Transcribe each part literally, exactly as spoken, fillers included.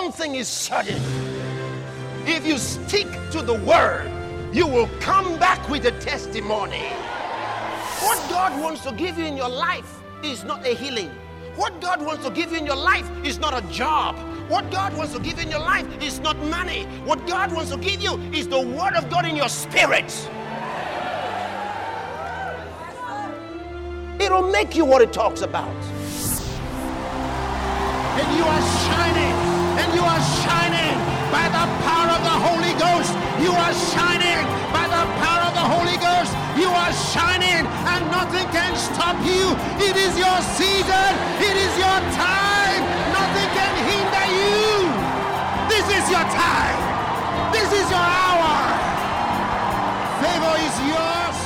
one thing is certain. If you stick to the word, you will come back with a testimony. What God wants to give you in your life is not a healing. What God wants to give you in your life is not a job. What God wants to give you in your life is not money. What God wants to give you is the word of God in your spirit. It'll make you what it talks about. And you are shining, and you are shining by the power of the Holy Ghost. You are shining by the power of the Holy Ghost. You are shining, and nothing can stop you. It is your season. It is your time. Nothing can hinder you. This is your time. This is your hour. Favor is yours.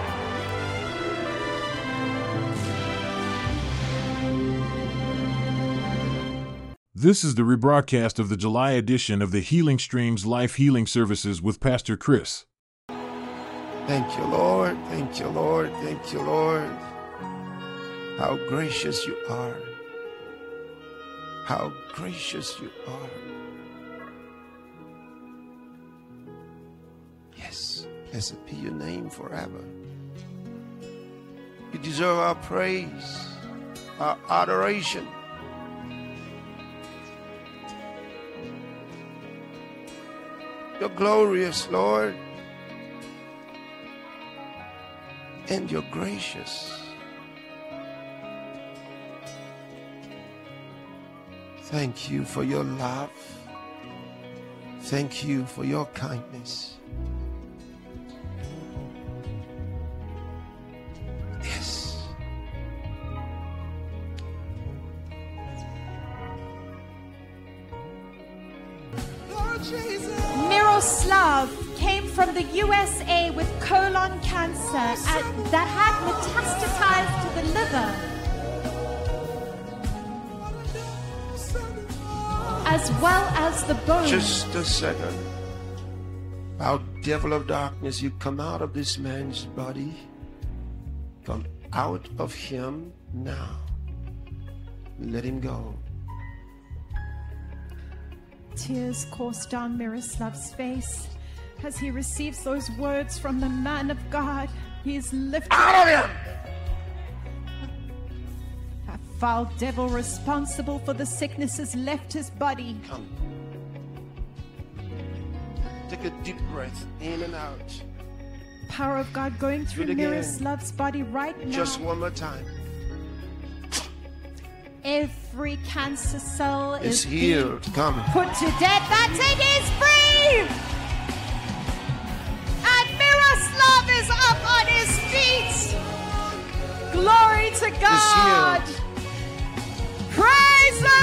This is the rebroadcast of the July edition of the Healing Streams Life Healing Services with Pastor Chris. Thank you, Lord. Thank you, Lord. Thank you, Lord. How gracious you are. How gracious you are. Yes, blessed be your name forever. You deserve our praise, our adoration. You're glorious, Lord, and you're gracious. Thank you for your love. Thank you for your kindness. Yes. Lord Jesus. Miroslav came from the U S A with colon cancer at, that had metastasized to the liver, as well as the bones. Just a second. Thou devil of darkness, you come out of this man's body. Come out of him now. Let him go. Tears course down Miroslav's face as he receives those words from the man of God. He is lifted out of him. A foul devil responsible for the sickness has left his body. Come. Take a deep breath in and out. Power of God going through Miroslav's body right now. Just one more time. Every cancer cell is is healed. Come. Put to death. That's it. He's free. And Miroslav is up on his feet. Glory to God. Praise the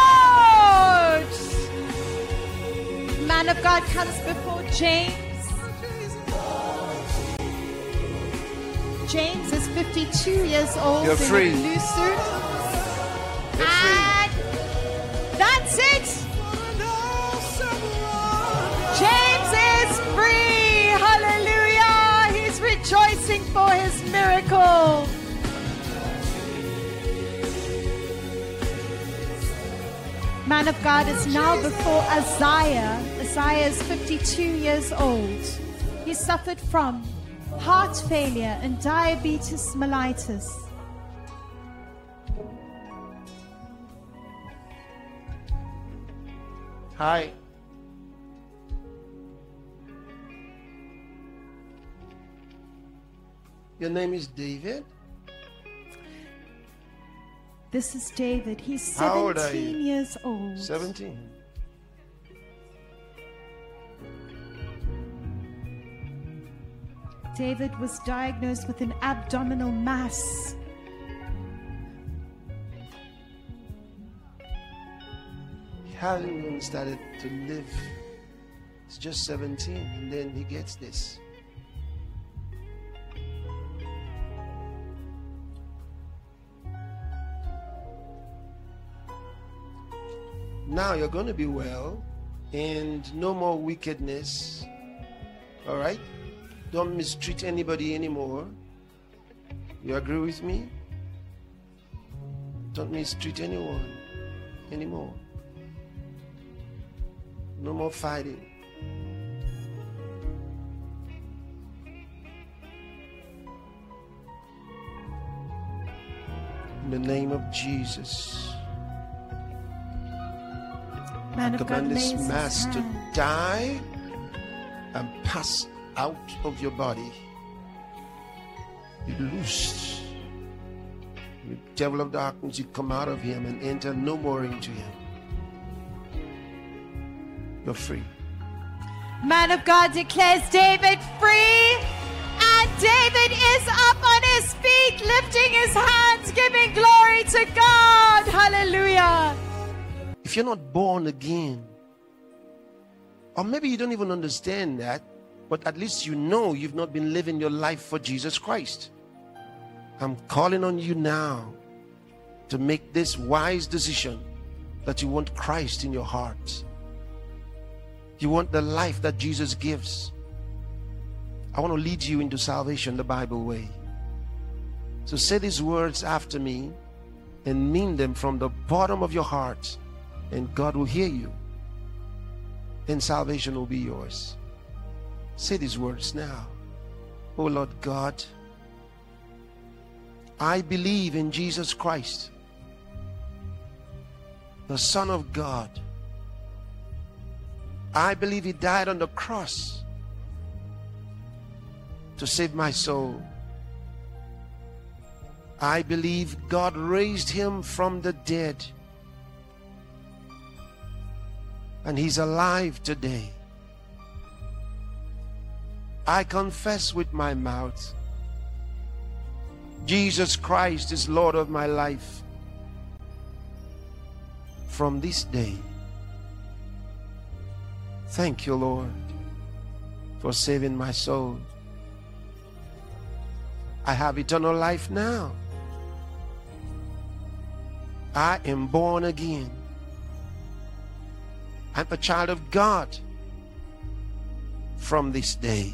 Lord. Man of God comes before James. James is fifty-two years old. You're free. In a blue suit. You're and free. That's it. James is free. Hallelujah. He's rejoicing for his miracle. Man of God is now before Isaiah. Isaiah is fifty-two years old. He suffered from heart failure and diabetes mellitus. Hi. Your name is David? This is David. He's How old are seventeen you? years old. seventeen. David was diagnosed with an abdominal mass. He hasn't even started to live. He's just seventeen, and then he gets this. Now you're going to be well, and no more wickedness. All right? Don't mistreat anybody anymore. You agree with me? Don't mistreat anyone anymore. No more fighting. In the name of Jesus, Man I of God command this lays his mass to hand. die and pass out of your body. Be loosed. The devil of darkness, you come out of him and enter no more into him. You're free. Man of God declares David free, and David is up on his feet, lifting his hands, giving glory to God. Hallelujah. If you're not born again, or maybe you don't even understand that, but at least you know you've not been living your life for Jesus Christ, I'm calling on you now to make this wise decision that you want Christ in your heart. You want the life that Jesus gives. I want to lead you into salvation the Bible way. So say these words after me and mean them from the bottom of your heart, and God will hear you, and salvation will be yours. Say these words now. Oh Lord God, I believe in Jesus Christ, the Son of God. I believe he died on the cross to save my soul. I believe God raised him from the dead, and he's alive today. I confess with my mouth, Jesus Christ is Lord of my life. From this day, thank you, Lord, for saving my soul. I have eternal life now. I am born again. I'm a child of God from this day.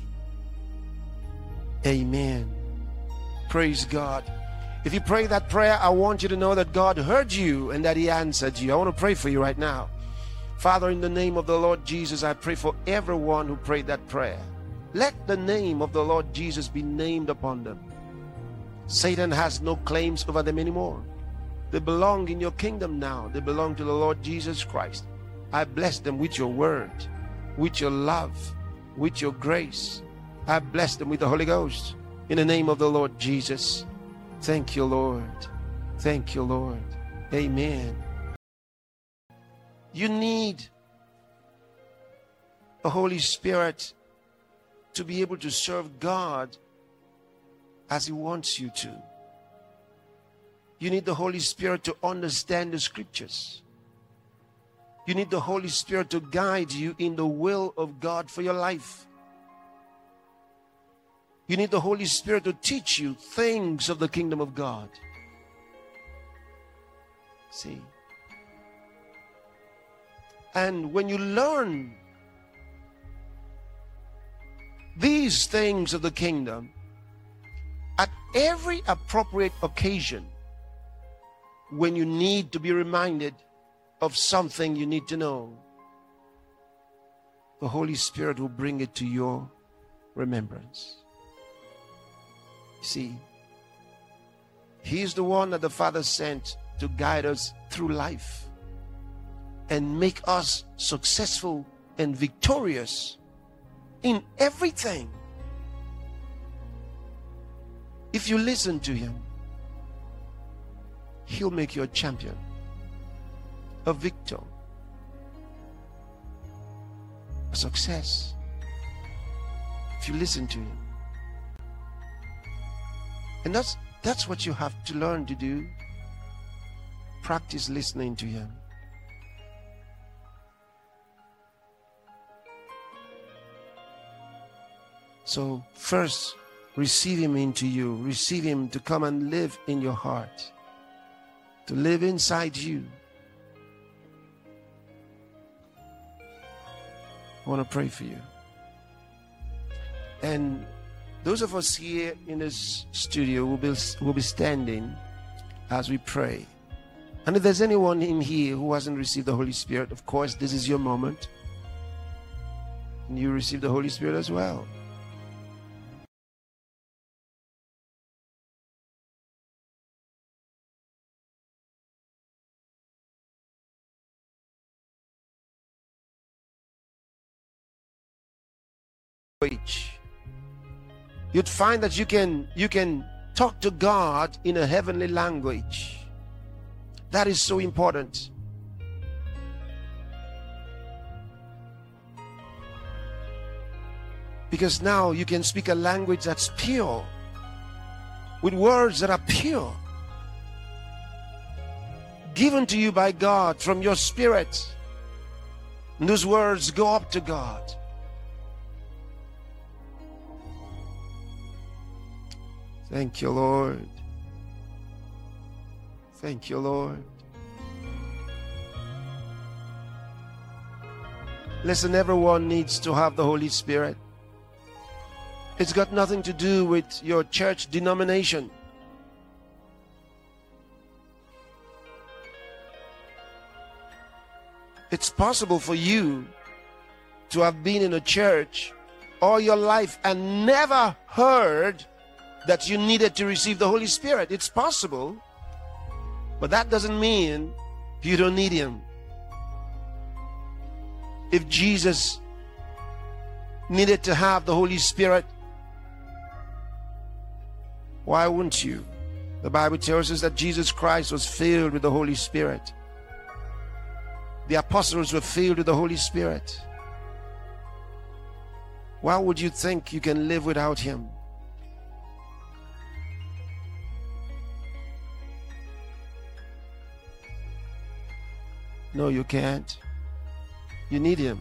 Amen. Praise God. If you pray that prayer, I want you to know that God heard you and that he answered you. I want to pray for you right now. Father, in the name of the Lord Jesus, I pray for everyone who prayed that prayer. Let the name of the Lord Jesus be named upon them. Satan has no claims over them anymore. They belong in your kingdom now. They belong to the Lord Jesus Christ. I bless them with your word, with your love, with your grace. I bless them with the Holy Ghost. In the name of the Lord Jesus. Thank you, Lord. Thank you, Lord. Amen. You need the Holy Spirit to be able to serve God as he wants you to. You need the Holy Spirit to understand the scriptures. You need the Holy Spirit to guide you in the will of God for your life. You need the Holy Spirit to teach you things of the kingdom of God. See? And when you learn these things of the kingdom, at every appropriate occasion, when you need to be reminded of something you need to know, the Holy Spirit will bring it to your remembrance. See, he's the one that the Father sent to guide us through life and make us successful and victorious in everything. If you listen to him, he'll make you a champion, a victor, a success. If you listen to him. And that's that's what you have to learn to do. Practice listening to him. So first, receive him into you. Receive him to come and live in your heart, to live inside you. I want to pray for you. And those of us here in this studio will be, will be standing as we pray. And if there's anyone in here who hasn't received the Holy Spirit, of course, this is your moment. and you receive the Holy Spirit as well. You'd find that you can you can talk to God in a heavenly language. That is so important. Because now you can speak a language that's pure, with words that are pure, given to you by God from your spirit. And those words go up to God. Thank you, Lord. Thank you, Lord. Listen, everyone needs to have the Holy Spirit. It's got nothing to do with your church denomination. It's possible for you to have been in a church all your life and never heard that you needed to receive the Holy Spirit. It's possible, but that doesn't mean you don't need Him. If Jesus needed to have the Holy Spirit, why wouldn't you? The Bible tells us that Jesus Christ was filled with the Holy Spirit. The apostles were filled with the Holy Spirit. Why would you think you can live without Him? No, you can't. You need Him.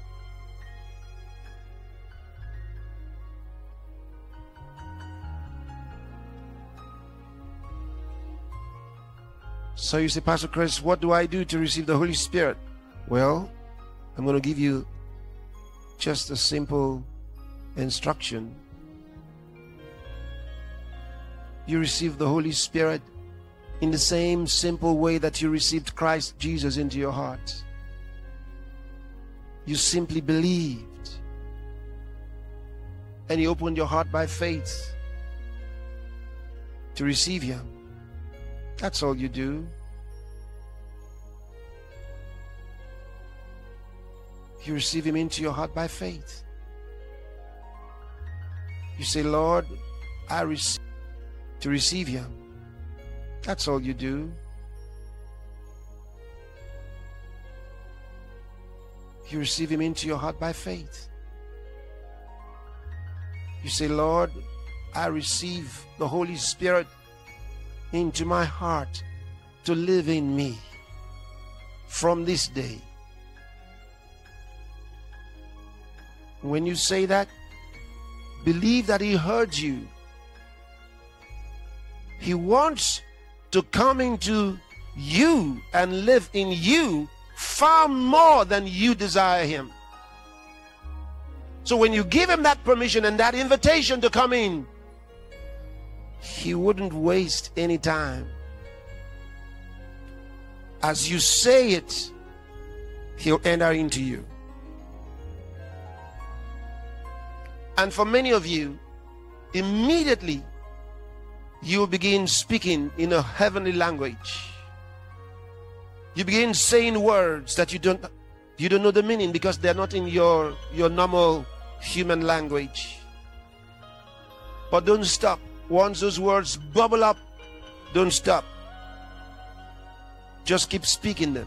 So you say, Pastor Chris, what do I do to receive the Holy Spirit? Well, I'm going to give you just a simple instruction. You receive the Holy Spirit in the same simple way that you received Christ Jesus into your heart. You simply believed, and you opened your heart by faith to receive Him. That's all you do. You receive Him into your heart by faith. You say, Lord, I receive to receive Him. That's all you do. You receive Him into your heart by faith. You say, Lord, I receive the Holy Spirit into my heart to live in me from this day. When you say that, believe that He heard you. He wants to come into you and live in you far more than you desire Him. So when you give Him that permission and that invitation to come in, He wouldn't waste any time. As you say it, He'll enter into you. And for many of you, immediately you will begin speaking in a heavenly language. You begin saying words that you don't you don't know the meaning because they're not in your your normal human language. But don't stop. Once those words bubble up, don't stop. Just keep speaking them.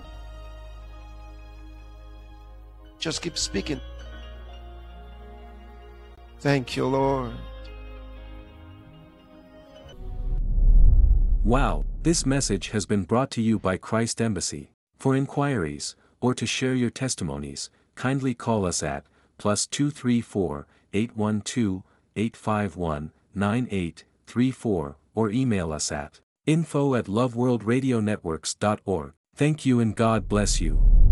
Just keep speaking. Thank you, Lord. Wow, this message has been brought to you by Christ Embassy. For inquiries, or to share your testimonies, kindly call us at plus two three four, eight one two, eight five one, nine eight three four or email us at info at loveworldradionetworks dot org. Thank you and God bless you.